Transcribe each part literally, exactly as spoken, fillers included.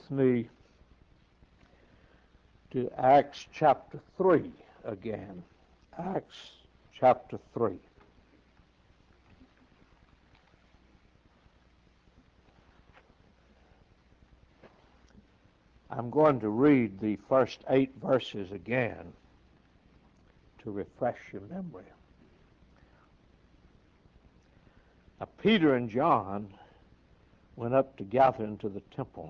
with me to Acts chapter three again. Acts chapter three. I'm going to read the first eight verses again to refresh your memory. Now, Peter and John went up together into the temple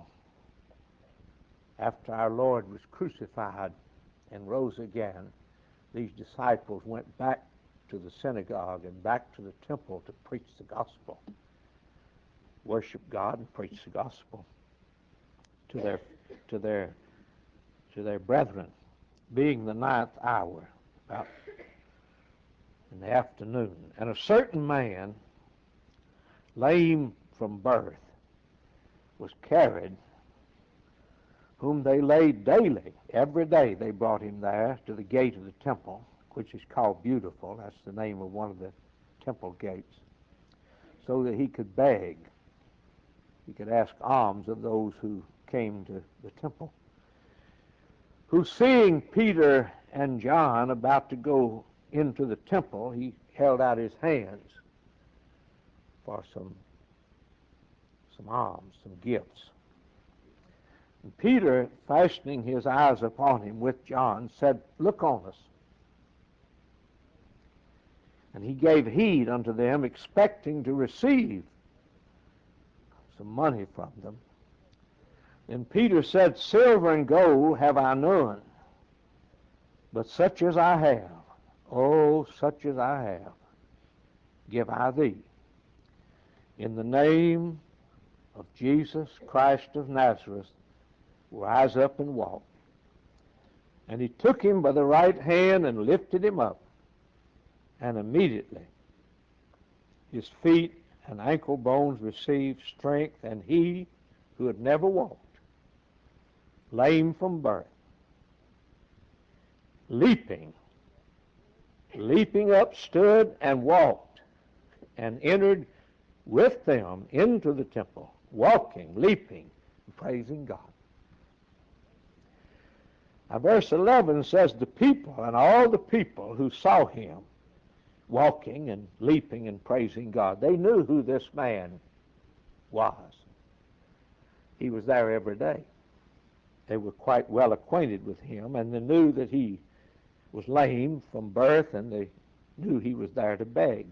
after our Lord was crucified and rose again. These disciples went back to the synagogue and back to the temple to preach the gospel, worship God and preach the gospel to their to their to their brethren, being the ninth hour, about in the afternoon. And a certain man, lame from birth, was carried, whom they laid daily, every day they brought him there to the gate of the temple, which is called Beautiful. That's the name of one of the temple gates, so that he could beg. He could ask alms of those who came to the temple, who, seeing Peter and John about to go into the temple, he held out his hands for some, some alms, some gifts. And Peter, fastening his eyes upon him with John, said, "Look on us." And he gave heed unto them, expecting to receive some money from them. Then Peter said, "Silver and gold have I none, but such as I have, oh, such as I have, give I thee. In the name of Jesus Christ of Nazareth, rise up and walk." And he took him by the right hand and lifted him up, and immediately his feet and ankle bones received strength, and he who had never walked, lame from birth, leaping, leaping up, stood and walked, and entered with them into the temple, walking, leaping, and praising God. Now, verse eleven says, the people, and all the people who saw him walking and leaping and praising God, they knew who this man was. He was there every day. They were quite well acquainted with him, and they knew that he was lame from birth, and they knew he was there to beg.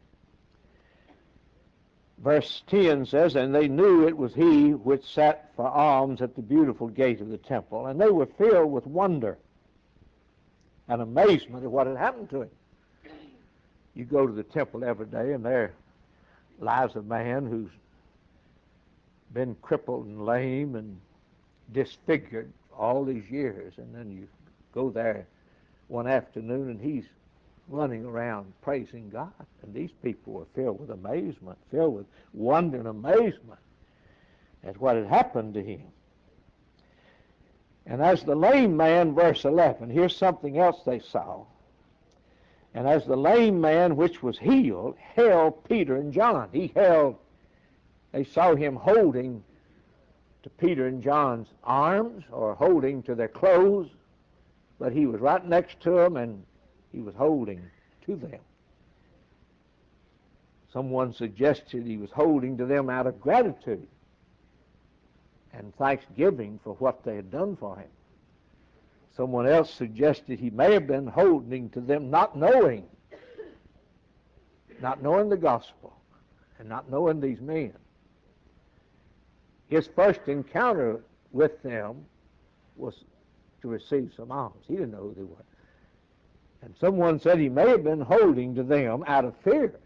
Verse ten says, and they knew it was he which sat for alms at the Beautiful gate of the temple, and they were filled with wonder and amazement at what had happened to him. You go to the temple every day, and there lies a man who's been crippled and lame and disfigured all these years, and then you go there one afternoon and he's running around praising God. And these people were filled with amazement, filled with wonder and amazement at what had happened to him. And as the lame man, verse eleven, here's something else they saw. And as the lame man which was healed held Peter and John, he held, they saw him holding to Peter and John's arms or holding to their clothes, but he was right next to them and he was holding to them. Someone suggested he was holding to them out of gratitude and thanksgiving for what they had done for him. Someone else suggested he may have been holding to them not knowing, not knowing the gospel and not knowing these men. His first encounter with them was to receive some alms. He didn't know who they were. And someone said he may have been holding to them out of fear,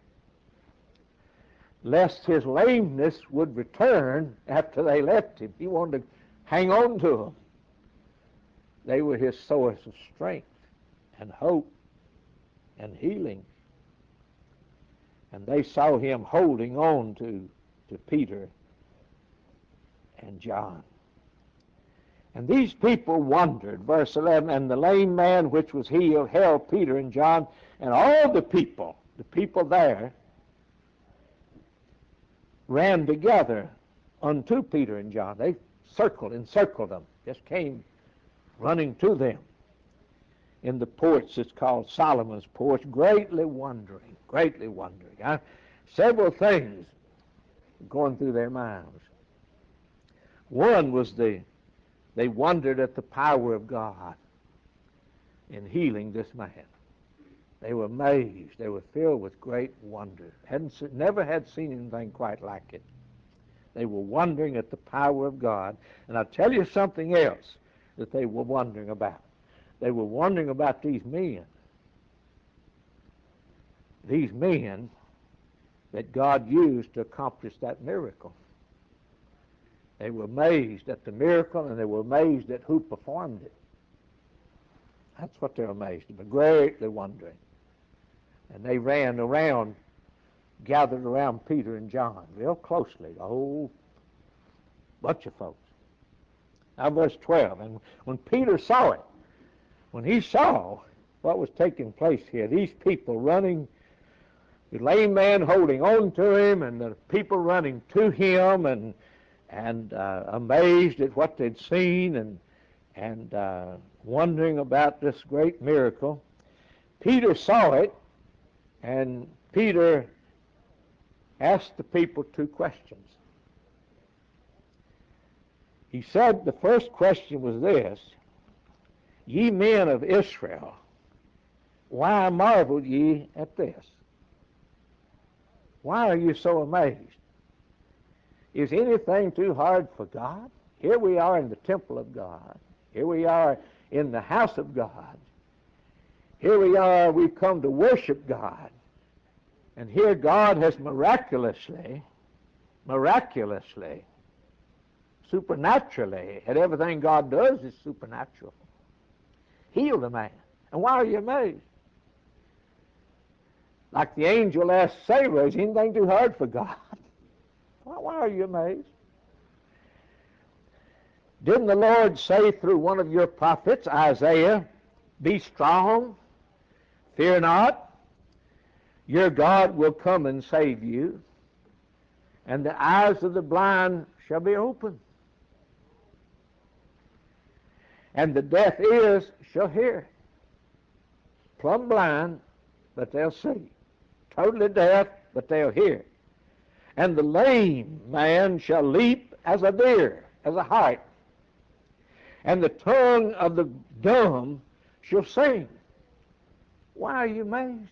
lest his lameness would return after they left him. He wanted to hang on to them. They were his source of strength and hope and healing. And they saw him holding on to, to Peter and John. And these people wondered, verse eleven, and the lame man which was healed held Peter and John, and all the people, the people there, ran together unto Peter and John. They circled, encircled them, just came running to them. In the porch, it's called Solomon's porch, greatly wondering, greatly wondering. Huh? Several things going through their minds. One was the, they wondered at the power of God in healing this man. They were amazed. They were filled with great wonder. Hadn't, never had seen anything quite like it. They were wondering at the power of God. And I'll tell you something else that they were wondering about. They were wondering about these men. These men that God used to accomplish that miracle. They were amazed at the miracle, and they were amazed at who performed it. That's what they're amazed about, greatly wondering. And they ran around, gathered around Peter and John real closely, a whole bunch of folks. Now verse twelve, and when Peter saw it, when he saw what was taking place here, these people running, the lame man holding on to him, and the people running to him, and and uh, amazed at what they'd seen, and and uh, wondering about this great miracle, Peter saw it, and Peter asked the people two questions. He said the first question was this: Ye men of Israel, why marvel ye at this? Why are you so amazed? Is anything too hard for God? Here we are in the temple of God. Here we are in the house of God. Here we are, we've come to worship God. And here God has miraculously, miraculously, supernaturally, and everything God does is supernatural, healed a man. And why are you amazed? Like the angel asked Sarah, is anything too hard for God? Why, why are you amazed? Didn't the Lord say through one of your prophets, Isaiah, be strong, fear not, your God will come and save you, and the eyes of the blind shall be opened, and the deaf ears shall hear. Plumb blind, but they'll see. Totally deaf, but they'll hear. And the lame man shall leap as a deer, as a hart. And the tongue of the dumb shall sing. Why are you amazed?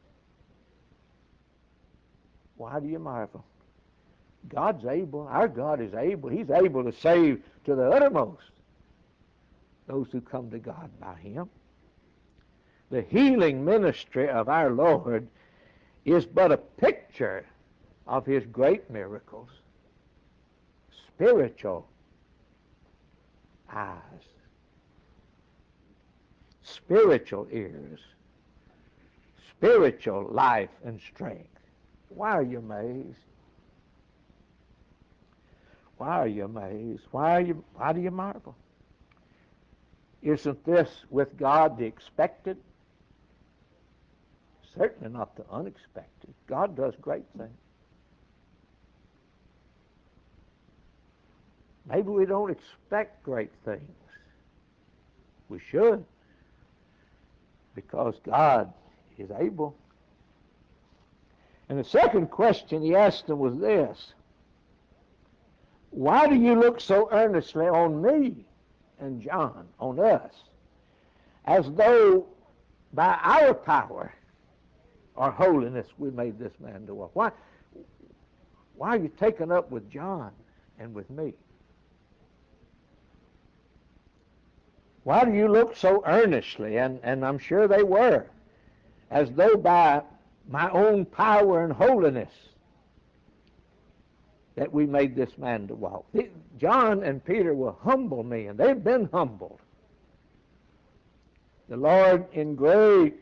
Why do you marvel? God's able. Our God is able. He's able to save to the uttermost those who come to God by Him. The healing ministry of our Lord is but a picture of His great miracles. Spiritual eyes, spiritual ears, spiritual life and strength. Why are you amazed? Why are you amazed? Why are you, why do you marvel? Isn't this with God the expected? Certainly not the unexpected. God does great things. Maybe we don't expect great things. We should, because God is able. And the second question he asked them was this: why do you look so earnestly on me and John, on us, as though by our power or holiness we made this man to walk? Why, why are you taken up with John and with me? Why do you look so earnestly, and, and I'm sure they were, as though by my own power and holiness that we made this man to walk? John and Peter will humble me, and they've been humbled. The Lord, in great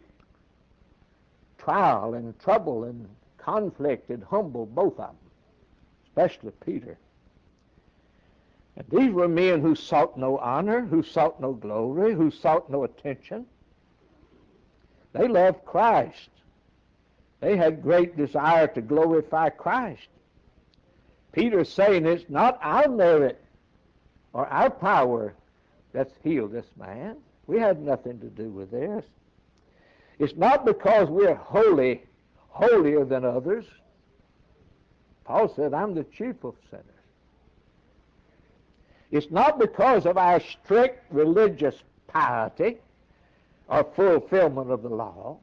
trial and trouble and conflict, had humbled both of them, especially Peter. And these were men who sought no honor, who sought no glory, who sought no attention. They loved Christ. They had great desire to glorify Christ. Peter's saying it's not our merit or our power that's healed this man. We had nothing to do with this. It's not because we're holy, holier than others. Paul said, I'm the chief of sinners. It's not because of our strict religious piety or fulfillment of the law.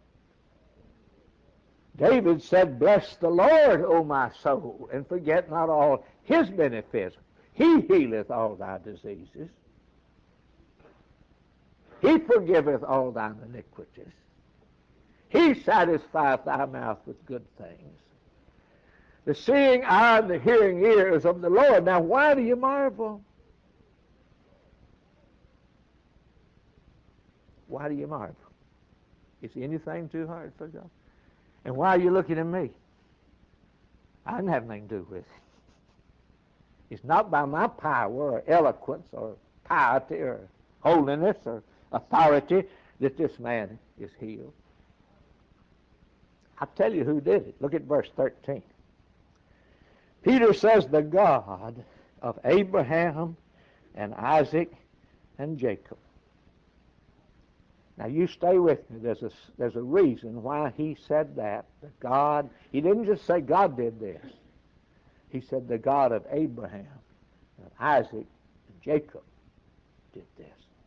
David said, bless the Lord, O my soul, and forget not all his benefits. He healeth all thy diseases. He forgiveth all thine iniquities. He satisfieth thy mouth with good things. The seeing eye and the hearing ears of the Lord. Now, why do you marvel? Why do you marvel? Is anything too hard for God? And why are you looking at me? I didn't have anything to do with it. It's not by my power or eloquence or piety or holiness or authority that this man is healed. I'll tell you who did it. Look at verse thirteen. Peter says, the God of Abraham and Isaac and Jacob. Now you stay with me. There's a, there's a reason why he said that. The God, he didn't just say God did this. He said the God of Abraham and Isaac and Jacob did this.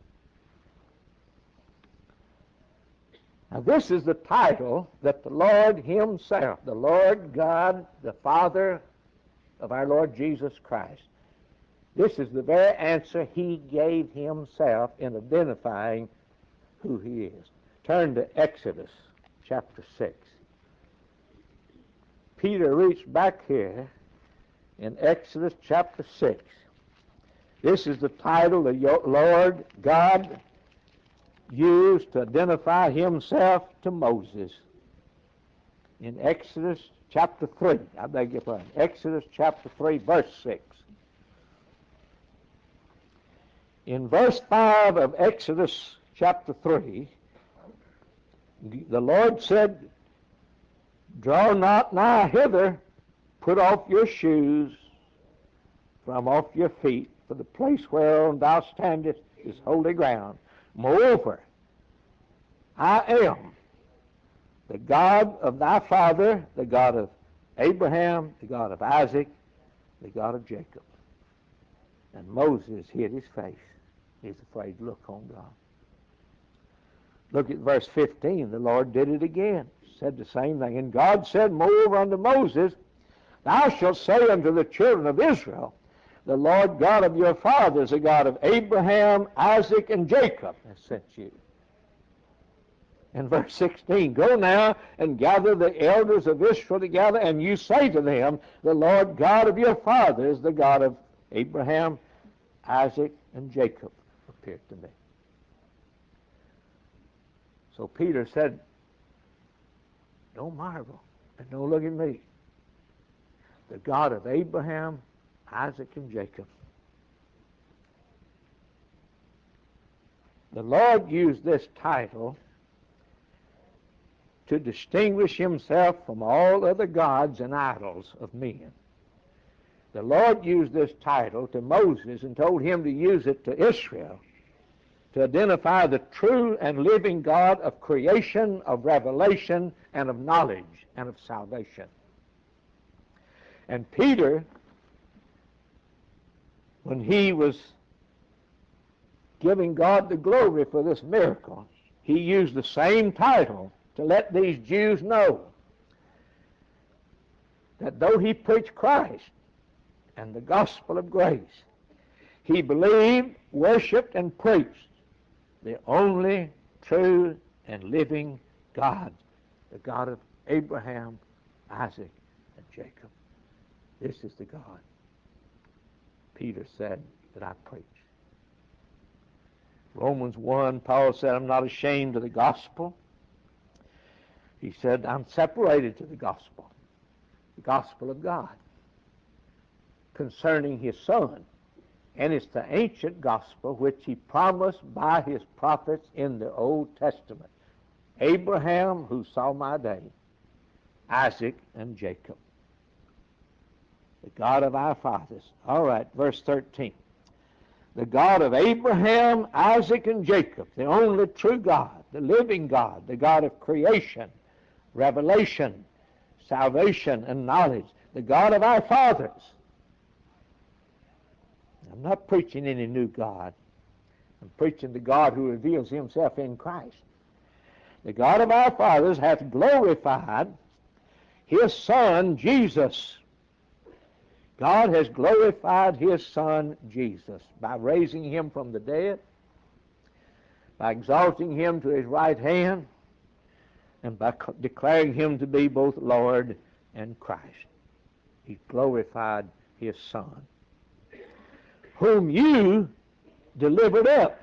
Now this is the title that the Lord himself, the Lord God, the Father of our Lord Jesus Christ, this is the very answer he gave himself in identifying who he is. Turn to Exodus chapter six. Peter reached back here in Exodus chapter six. This is the title the Lord God used to identify himself to Moses. In Exodus chapter three, I beg your pardon, Exodus chapter three, verse six. In verse five of Exodus chapter three, the Lord said, draw not nigh hither, put off your shoes from off your feet, for the place whereon thou standest is holy ground. Moreover, I am the God of thy father, the God of Abraham, the God of Isaac, the God of Jacob. And Moses hid his face. He's afraid to look on God. Look at verse fifteen. The Lord did it again. Said the same thing. And God said, moreover unto Moses, thou shalt say unto the children of Israel, the Lord God of your fathers, the God of Abraham, Isaac, and Jacob, has sent you. In verse sixteen, go now and gather the elders of Israel together, and you say to them, the Lord God of your fathers, the God of Abraham, Isaac, and Jacob, appeared to me. So Peter said, don't marvel and don't look at me. The God of Abraham, Isaac, and Jacob. The Lord used this title to distinguish himself from all other gods and idols of men. The Lord used this title to Moses and told him to use it to Israel to identify the true and living God of creation, of revelation, and of knowledge, and of salvation. And Peter, when he was giving God the glory for this miracle, he used the same title to let these Jews know that though he preached Christ and the gospel of grace, he believed, worshiped, and preached the only true and living God, the God of Abraham, Isaac, and Jacob. This is the God, Peter said, that I preach. Romans one, Paul said, I'm not ashamed of the gospel. He said, I'm separated to the gospel, the gospel of God, concerning his Son. And it's the ancient gospel which he promised by his prophets in the Old Testament. Abraham, who saw my day, Isaac, and Jacob, the God of our fathers. All right, verse thirteen. The God of Abraham, Isaac, and Jacob, the only true God, the living God, the God of creation, revelation, salvation, and knowledge, the God of our fathers. I'm not preaching any new God. I'm preaching the God who reveals himself in Christ. The God of our fathers hath glorified his Son, Jesus. God has glorified his Son, Jesus, by raising him from the dead, by exalting him to his right hand, and by declaring him to be both Lord and Christ. He glorified his Son, whom you delivered up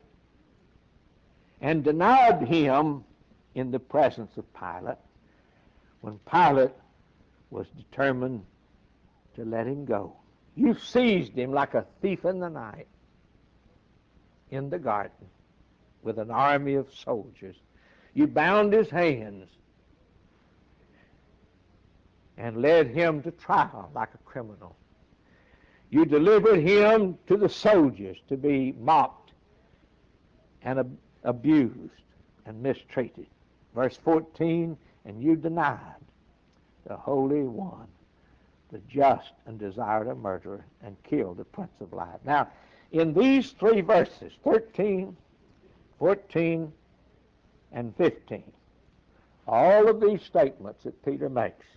and denied him in the presence of Pilate, when Pilate was determined to let him go. You seized him like a thief in the night in the garden with an army of soldiers. You bound his hands and led him to trial like a criminal. You delivered him to the soldiers to be mocked and ab- abused and mistreated. Verse fourteen, and you denied the Holy One, the just, and desired a murderer, and killed the Prince of Life. Now, in these three verses, thirteen, fourteen, and fifteen, all of these statements that Peter makes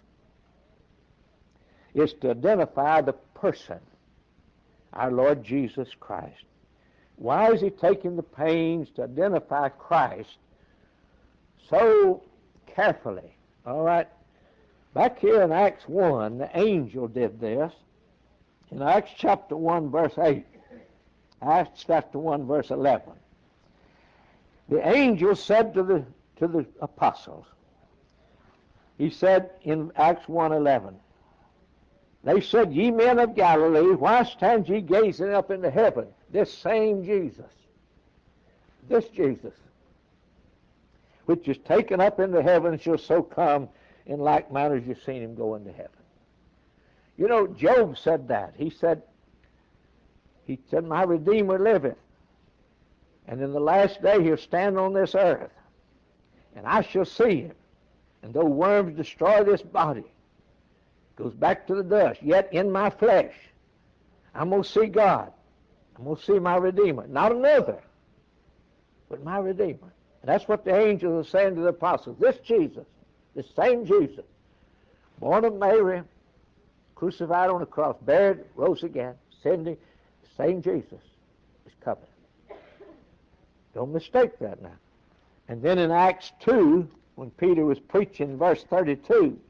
is to identify the person, our Lord Jesus Christ. Why is he taking the pains to identify Christ so carefully? All right. Back here in Acts one, the angel did this. In Acts chapter one, verse eight, Acts chapter one, verse eleven, the angel said to the to the apostles, he said in Acts one eleven, they said, ye men of Galilee, why stand ye gazing up into heaven? This same Jesus, this Jesus, which is taken up into heaven, shall so come in like manner as you've seen him go into heaven. You know, Job said that. He said, he said, my Redeemer liveth, and in the last day he'll stand on this earth, and I shall see him. And though worms destroy this body, goes back to the dust, yet in my flesh, I'm going to see God. I'm going to see my Redeemer. Not another, but my Redeemer. And that's what the angels are saying to the apostles. This Jesus, this same Jesus, born of Mary, crucified on the cross, buried, rose again, ascending, the same Jesus is coming. Don't mistake that now. And then in Acts two, when Peter was preaching, verse thirty-two,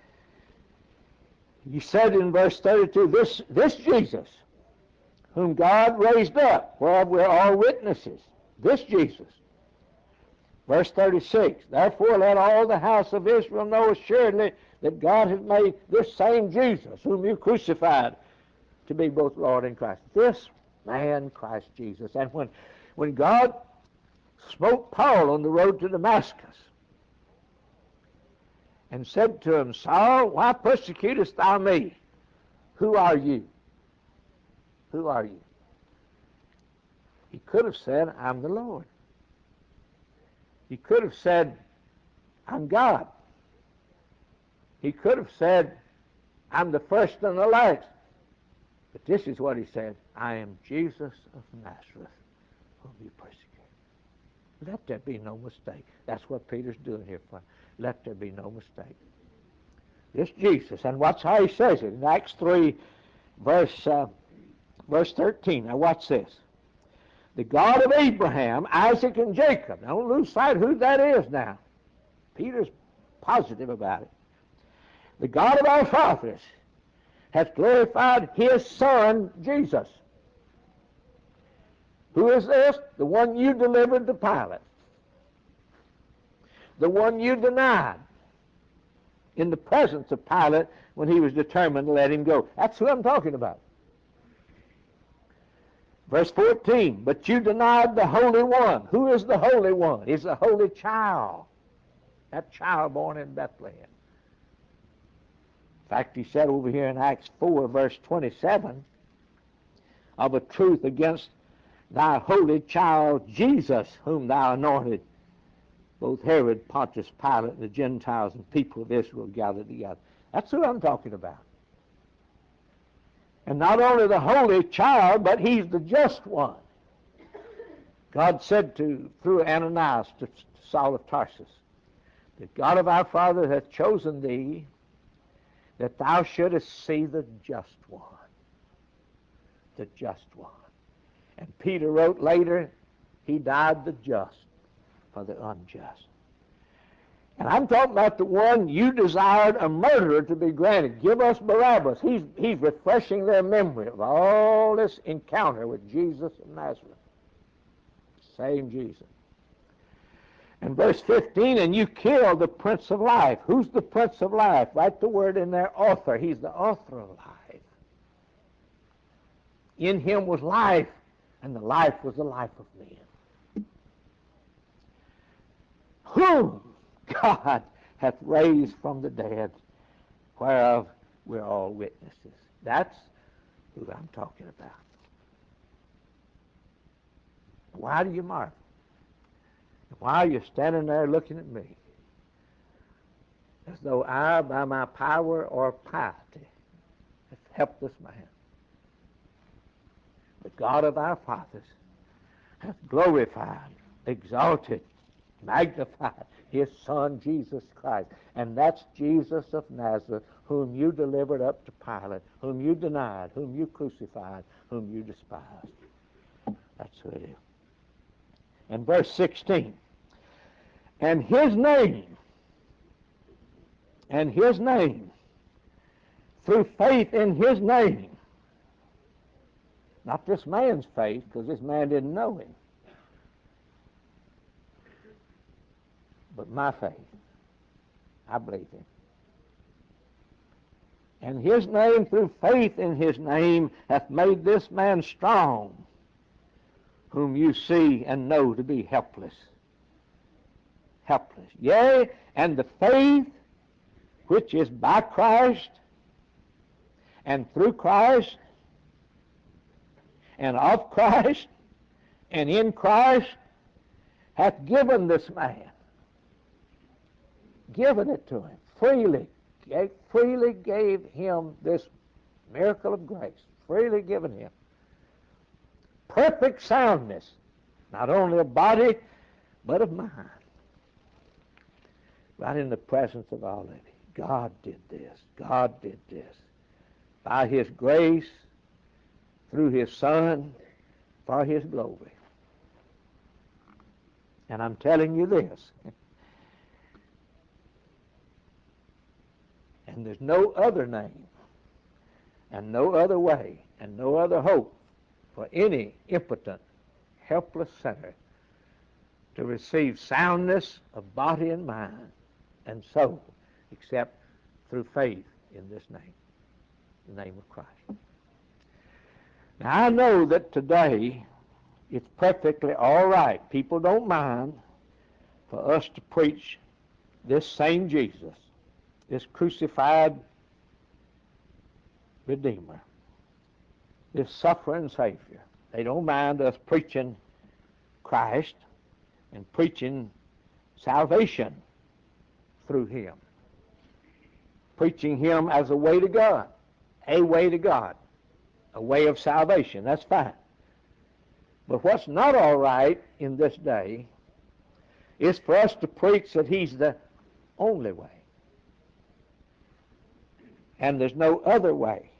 he said in verse thirty-two, this, this Jesus, whom God raised up, whereof we're all witnesses, this Jesus. Verse thirty-six, therefore let all the house of Israel know assuredly that God has made this same Jesus, whom you crucified, to be both Lord and Christ. This man, Christ Jesus. And when, when God smote Paul on the road to Damascus and said to him, Saul, why persecutest thou me? Who are you? Who are you? He could have said, I'm the Lord. He could have said, I'm God. He could have said, I'm the first and the last. But this is what he said, I am Jesus of Nazareth, whom you persecute. Let there be no mistake. That's what Peter's doing here for. Let there be no mistake. This Jesus, and watch how he says it in Acts three, verse, uh, verse thirteen. Now watch this. The God of Abraham, Isaac, and Jacob. Now don't lose sight of who that is now. Peter's positive about it. The God of our fathers hath glorified his Son, Jesus. Who is this? The one you delivered to Pilate. The one you denied in the presence of Pilate when he was determined to let him go. That's who I'm talking about. Verse fourteen, but you denied the Holy One. Who is the Holy One? He's the Holy Child. That child born in Bethlehem. In fact, he said over here in Acts four, verse twenty-seven, of a truth against thy holy child Jesus, whom thou anointed, both Herod, Pontius Pilate, and the Gentiles and people of Israel gathered together. That's who I'm talking about. And not only the holy child, but he's the just one. God said to through Ananias to Saul of Tarsus, the God of our father hath chosen thee, that thou shouldest see the just one. The just one. And Peter wrote later, he died the just for the unjust. And I'm talking about the one you desired a murderer to be granted. Give us Barabbas. He's, he's refreshing their memory of all this encounter with Jesus of Nazareth. Same Jesus. And verse fifteen, and you killed the Prince of Life. Who's the Prince of Life? Write the word in there, author. He's the author of life. In him was life, and the life was the life of men. Whom God hath raised from the dead, whereof we're all witnesses. That's who I'm talking about. Why do you marvel? Why are you standing there looking at me? As though I, by my power or piety, have helped this man. The God of our fathers hath glorified, exalted, magnified his Son, Jesus Christ. And that's Jesus of Nazareth, whom you delivered up to Pilate, whom you denied, whom you crucified, whom you despised. That's who it is. And verse sixteen, and his name, and his name, through faith in his name, not this man's faith, because this man didn't know him, but my faith. I believe him. And his name, through faith in his name, hath made this man strong, whom you see and know to be helpless. Helpless. Yea, and the faith which is by Christ, and through Christ, and of Christ, and in Christ, hath given this man, given it to him, freely, gave, freely gave him this miracle of grace, freely given him. Perfect soundness, not only of body, but of mind. Right in the presence of all of you. God did this. God did this. By his grace, through his Son, for his glory. And I'm telling you this. And there's no other name, and no other way, and no other hope for any impotent, helpless sinner to receive soundness of body and mind and soul, except through faith in this name, the name of Christ. Now, I know that today it's perfectly all right. People don't mind for us to preach this same Jesus, this crucified Redeemer, this suffering Savior. They don't mind us preaching Christ and preaching salvation through him. Preaching him as a way to God, a way to God, a way of salvation. That's fine. But what's not all right in this day is for us to preach that he's the only way. And there's no other way.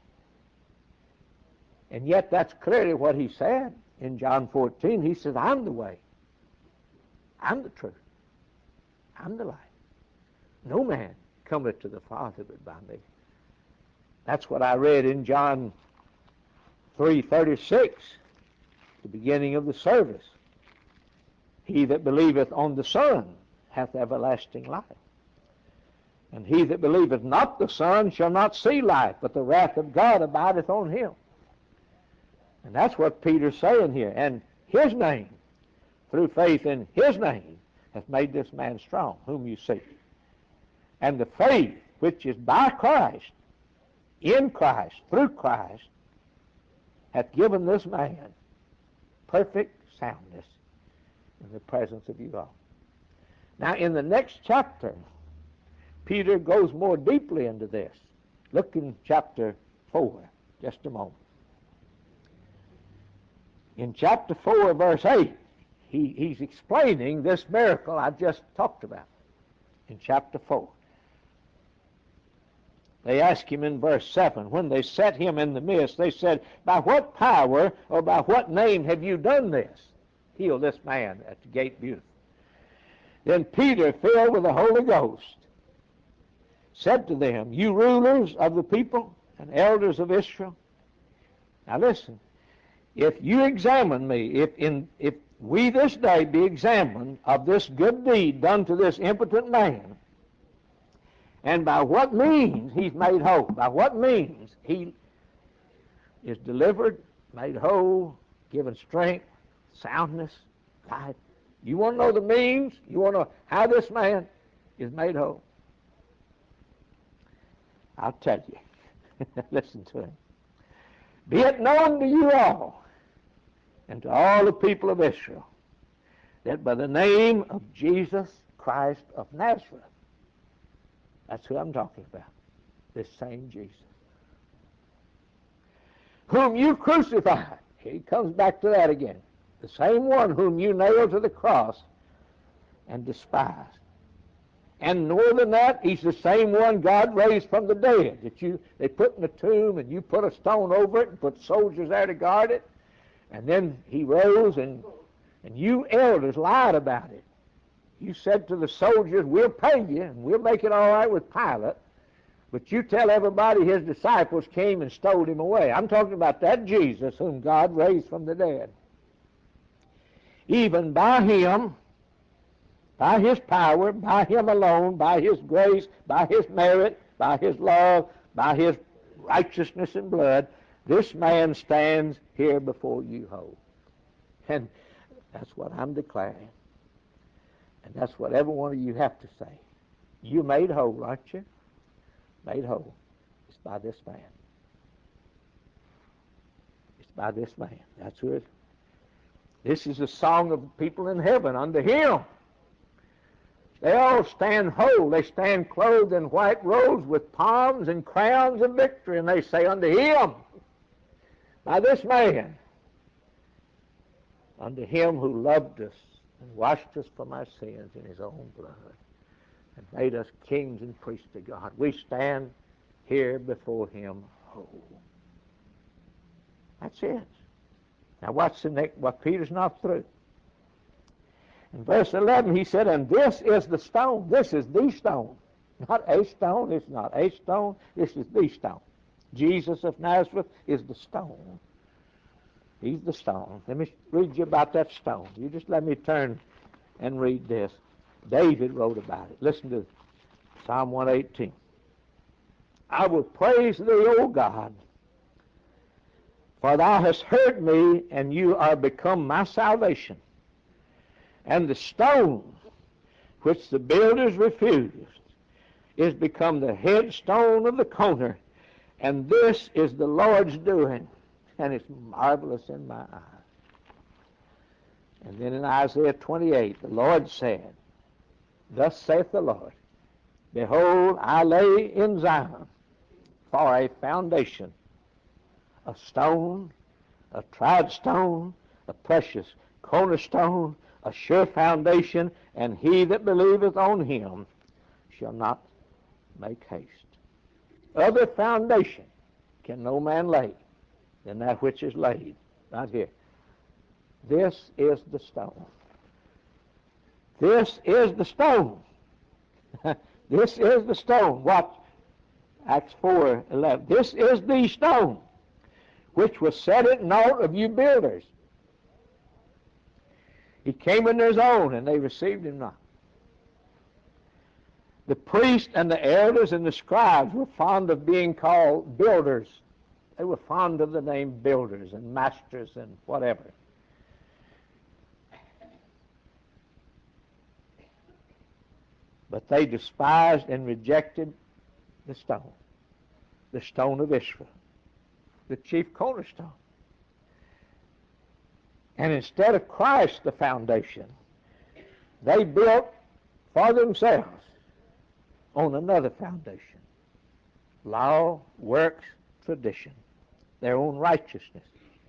And yet that's clearly what he said in John fourteen. He said, I'm the way. I'm the truth. I'm the life. No man cometh to the Father but by me. That's what I read in John three thirty-six, the beginning of the service. He that believeth on the Son hath everlasting life. And he that believeth not the Son shall not see life, but the wrath of God abideth on him. And that's what Peter's saying here. And his name, through faith in his name, hath made this man strong, whom you see. And the faith which is by Christ, in Christ, through Christ, hath given this man perfect soundness in the presence of you all. Now, in the next chapter, Peter goes more deeply into this. Look in chapter four, just a moment. In chapter four, verse eight, he, he's explaining this miracle I just talked about. In chapter four. They ask him in verse seven, when they set him in the midst, they said, by what power or by what name have you done this? Heal this man at the gate beautiful. Then Peter, filled with the Holy Ghost, said to them, you rulers of the people and elders of Israel. Now listen, if you examine me, if, in, if we this day be examined of this good deed done to this impotent man, and by what means he's made whole, by what means he is delivered, made whole, given strength, soundness, life. You want to know the means? You want to know how this man is made whole? I'll tell you. Listen to him. Be it known to you all and to all the people of Israel that by the name of Jesus Christ of Nazareth, that's who I'm talking about, this same Jesus, whom you crucified. He comes back to that again. The same one whom you nailed to the cross and despised. And more than that, he's the same one God raised from the dead that you they put in the tomb, and you put a stone over it and put soldiers there to guard it. And then he rose, and and you elders lied about it. You said to the soldiers, we'll pay you and we'll make it all right with Pilate. But you tell everybody his disciples came and stole him away. I'm talking about that Jesus whom God raised from the dead. Even by him, by his power, by him alone, by his grace, by his merit, by his love, by his righteousness and blood, this man stands here before you whole. And that's what I'm declaring. And that's what every one of you have to say. You made whole, aren't you? Made whole. It's by this man. It's by this man. That's who it is. This is the song of the people in heaven unto him. They all stand whole. They stand clothed in white robes with palms and crowns of victory. And they say unto him, by this man, unto him who loved us and washed us from our sins in his own blood and made us kings and priests to God. We stand here before him whole. That's it. Now what's the next? What Peter's not through. In verse eleven he said, and this is the stone. This is the stone. Not a stone. It's not a stone. This is the stone. Jesus of Nazareth is the stone. He's the stone. Let me read you about that stone. You just let me turn and read this. David wrote about it. Listen to Psalm one eighteen. I will praise thee, O God, for thou hast heard me, and you are become my salvation. And the stone which the builders refused is become the headstone of the corner, and this is the Lord's doing, and it's marvelous in my eyes. And then in Isaiah twenty-eight, the Lord said, thus saith the Lord, behold, I lay in Zion for a foundation, a stone, a tried stone, a precious cornerstone, a sure foundation, and he that believeth on him shall not make haste. Other foundation can no man lay than that which is laid right here. This is the stone. This is the stone. This is the stone. Watch Acts four eleven. This is the stone which was set at naught of you builders. He came in his own, and they received him not. The priests and the elders and the scribes were fond of being called builders. They were fond of the name builders and masters and whatever. But they despised and rejected the stone, the stone of Israel, the chief cornerstone. And instead of Christ the foundation, they built for themselves on another foundation. Law, works, tradition, their own righteousness.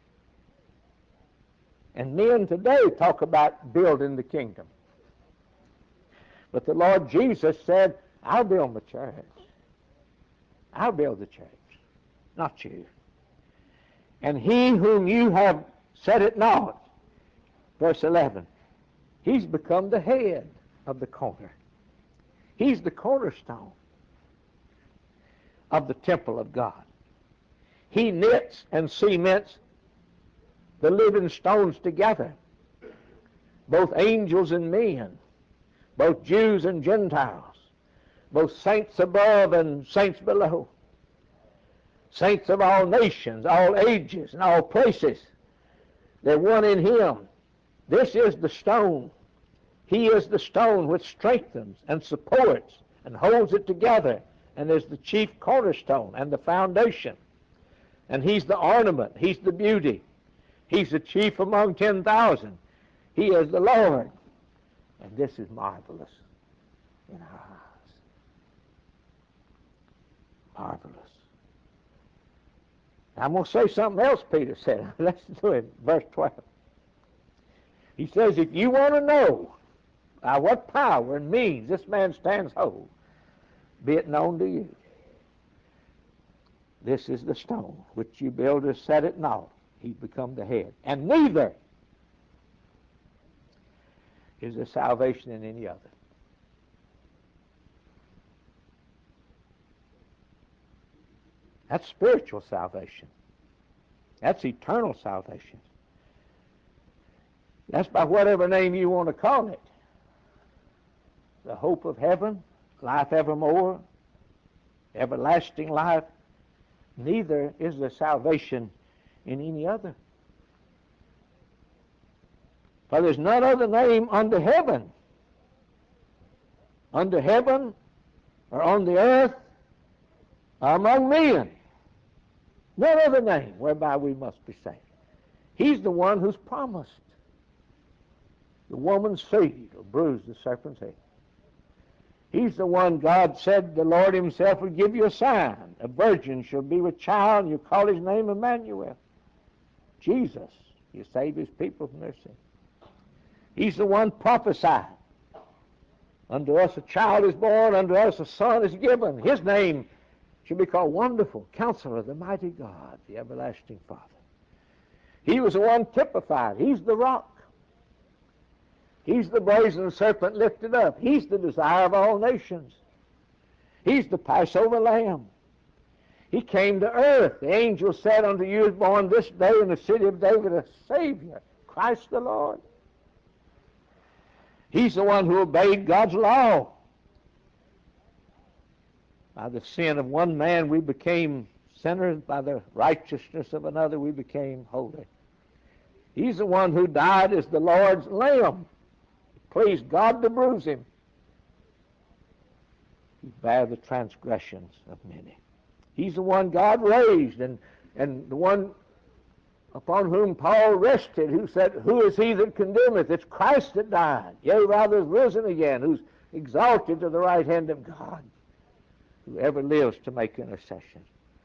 And men today talk about building the kingdom. But the Lord Jesus said, I'll build my church. I'll build the church, not you. And he whom you have set at naught, verse eleven, he's become the head of the corner. He's the cornerstone of the temple of God. He knits and cements the living stones together, both angels and men, both Jews and Gentiles, both saints above and saints below, saints of all nations, all ages, and all places. They're one in him. This is the stone. He is the stone which strengthens and supports and holds it together and is the chief cornerstone and the foundation. And he's the ornament. He's the beauty. He's the chief among ten thousand. He is the Lord. And this is marvelous in our eyes. Marvelous. I'm going to say something else Peter said. Let's do it. Verse twelve. He says, if you want to know by what power and means this man stands hold, be it known to you. This is the stone which you builders set at naught. He's become the head. And neither is there salvation in any other. That's spiritual salvation. That's eternal salvation. That's by whatever name you want to call it. The hope of heaven, life evermore, everlasting life. Neither is there salvation in any other. For there's none other name under heaven, under heaven or on the earth or among men, none other name whereby we must be saved. He's the one who's promised. The woman's seed will bruise the serpent's head. He's the one God said the Lord himself will give you a sign. A virgin shall be with child, and you call his name Emmanuel. Jesus, you save his people from their sin. He's the one prophesied. Unto us a child is born, unto us a son is given. His name shall be called Wonderful, Counselor, the Mighty God, the Everlasting Father. He was the one typified. He's the rock. He's the brazen serpent lifted up. He's the desire of all nations. He's the Passover lamb. He came to earth. The angel said, unto you is born this day in the city of David a Savior, Christ the Lord. He's the one who obeyed God's law. By the sin of one man we became sinners. By the righteousness of another we became holy. He's the one who died as the Lord's lamb. Please God to bruise him. He bare the transgressions of many. He's the one God raised, and, and the one upon whom Paul rested, who said, who is he that condemneth? It's Christ that died, yea, rather is risen again, who's exalted to the right hand of God, who ever lives to make intercession.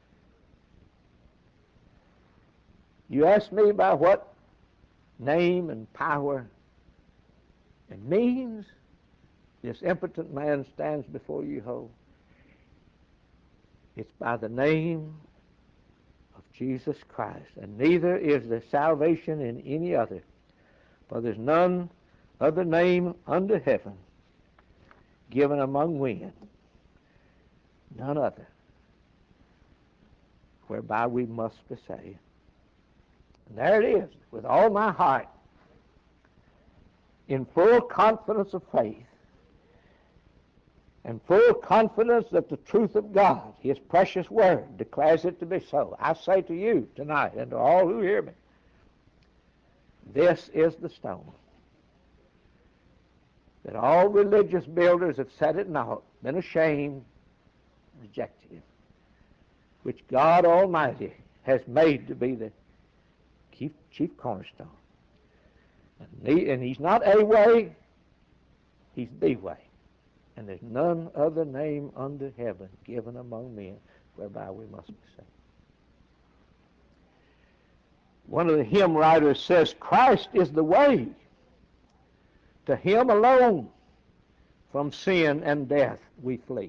You ask me by what name and power and means this impotent man stands before you whole. It's by the name of Jesus Christ, and neither is there salvation in any other, for there's none other name under heaven given among men, none other, whereby we must be saved. And there it is, with all my heart, in full confidence of faith, and full confidence that the truth of God, his precious word, declares it to be so. I say to you tonight, and to all who hear me, this is the stone that all religious builders have set at naught, been ashamed, rejected it, which God Almighty has made to be the chief, chief cornerstone. And, he, and he's not a way, he's the way. And there's none other name under heaven given among men whereby we must be saved. One of the hymn writers says, Christ is the way. To him alone from sin and death we flee.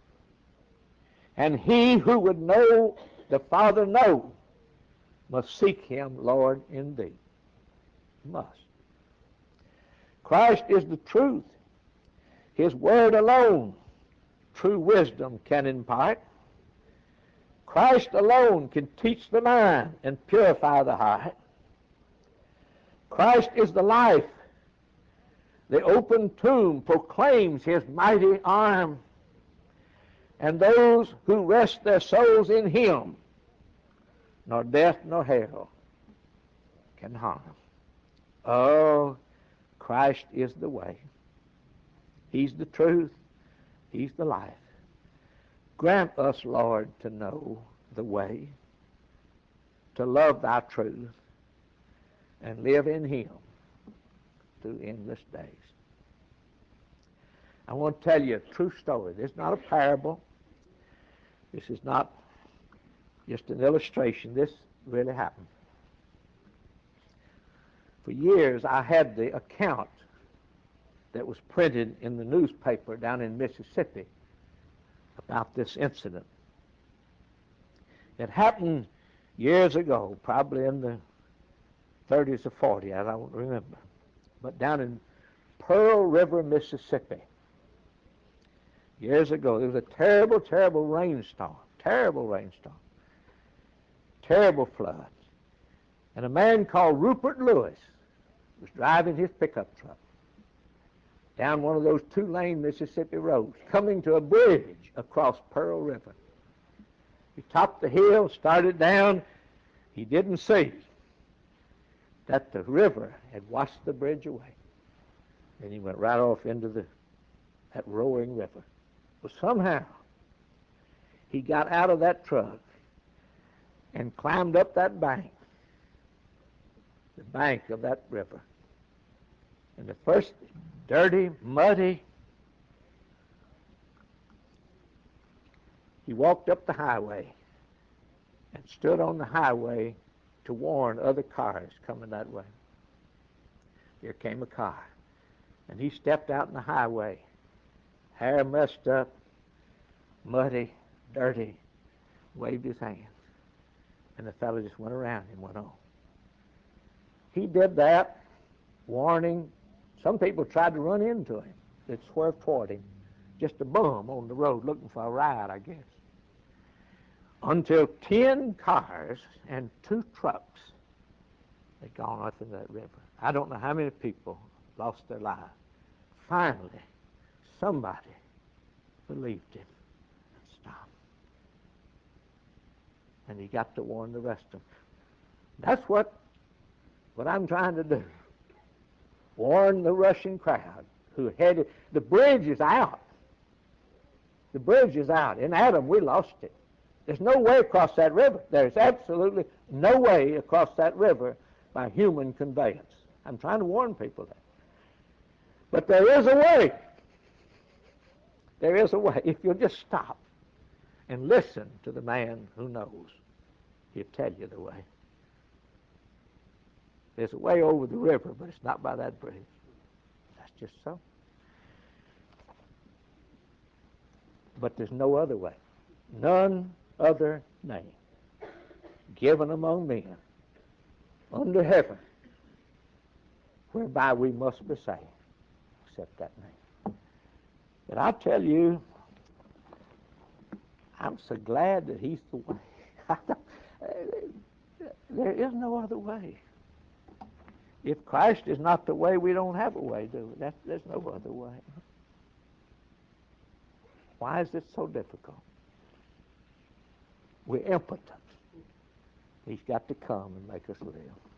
And he who would know the Father know must seek him, Lord, in thee. Must. Christ is the truth. His word alone true wisdom can impart. Christ alone can teach the mind and purify the heart. Christ is the life. The open tomb proclaims his mighty arm, and those who rest their souls in him, nor death nor hell can harm. Oh, Christ is the way. He's the truth. He's the life. Grant us, Lord, to know the way, to love thy truth, and live in him through endless days. I want to tell you a true story. This is not a parable. This is not just an illustration. This really happened. For years, I had the account that was printed in the newspaper down in Mississippi about this incident. It happened years ago, probably in the thirties or forties, I don't remember. But down in Pearl River, Mississippi, years ago, there was a terrible, terrible rainstorm, terrible rainstorm, terrible flood. And a man called Rupert Lewis was driving his pickup truck down one of those two-lane Mississippi roads, coming to a bridge across Pearl River. He topped the hill, started down. He didn't see that the river had washed the bridge away. And he went right off into the that roaring river. But somehow, he got out of that truck and climbed up that bank, the bank of that river. And the first dirty, muddy, he walked up the highway and stood on the highway to warn other cars coming that way. Here came a car, and he stepped out in the highway, hair messed up, muddy, dirty, waved his hands, and the fellow just went around and went on. He did that, warning. Some people tried to run into him. They'd swerve toward him. Just a bum on the road looking for a ride, I guess. Until ten cars and two trucks had gone off in that river. I don't know how many people lost their lives. Finally, somebody believed him and stopped. And he got to warn the rest of them. That's what, what I'm trying to do. Warn the rushing crowd who headed. The bridge is out. The bridge is out. In Adam, we lost it. There's no way across that river. There's absolutely no way across that river by human conveyance. I'm trying to warn people that. But there is a way. There is a way. If you'll just stop and listen to the man who knows, he'll tell you the way. There's a way over the river, but it's not by that bridge. That's just so. But there's no other way. None other name given among men under heaven whereby we must be saved except that name. But I tell you, I'm so glad that he's the way. There is no other way. If Christ is not the way, we don't have a way, do we? That's, there's no other way. Why is it so difficult? We're impotent. He's got to come and make us live.